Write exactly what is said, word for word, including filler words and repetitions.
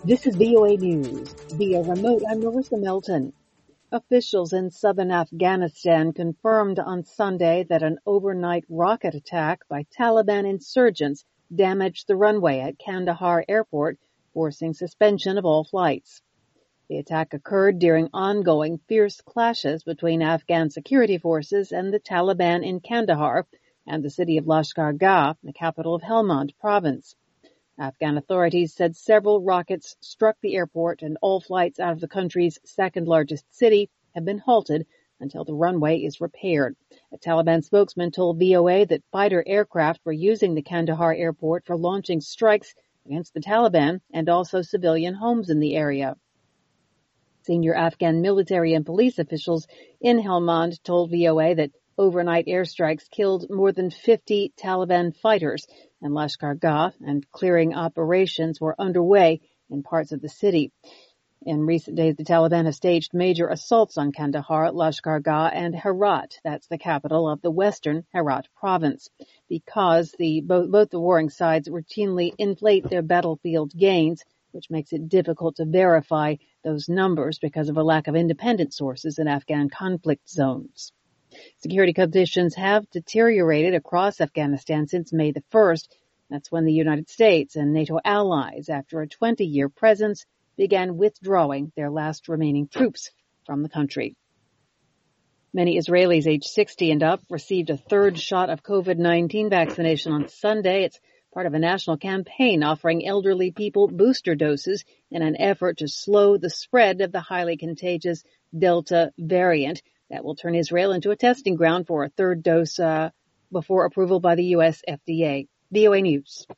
This is V O A News. Via remote, I'm Marissa Melton. Officials in southern Afghanistan confirmed on Sunday that an overnight rocket attack by Taliban insurgents damaged the runway at Kandahar Airport, forcing suspension of all flights. The attack occurred during ongoing fierce clashes between Afghan security forces and the Taliban in Kandahar and the city of Lashkar Gah, the capital of Helmand province. Afghan authorities said several rockets struck the airport and all flights out of the country's second largest city have been halted until the runway is repaired. A Taliban spokesman told V O A that fighter aircraft were using the Kandahar airport for launching strikes against the Taliban and also civilian homes in the area. Senior Afghan military and police officials in Helmand told V O A that overnight airstrikes killed more than fifty Taliban fighters, and Lashkar Gah and clearing operations were underway in parts of the city. In recent days, the Taliban have staged major assaults on Kandahar, Lashkar Gah, and Herat. That's the capital of the western Herat province. Because the both, both the warring sides routinely inflate their battlefield gains, which makes it difficult to verify those numbers because of a lack of independent sources in Afghan conflict zones. Security conditions have deteriorated across Afghanistan since May the first. That's when the United States and NATO allies, after a twenty-year presence, began withdrawing their last remaining troops from the country. Many Israelis aged sixty and up received a third shot of COVID nineteen vaccination on Sunday. It's part of a national campaign offering elderly people booster doses in an effort to slow the spread of the highly contagious Delta variant. That will turn Israel into a testing ground for a third dose uh, before approval by the U S F D A. V O A News.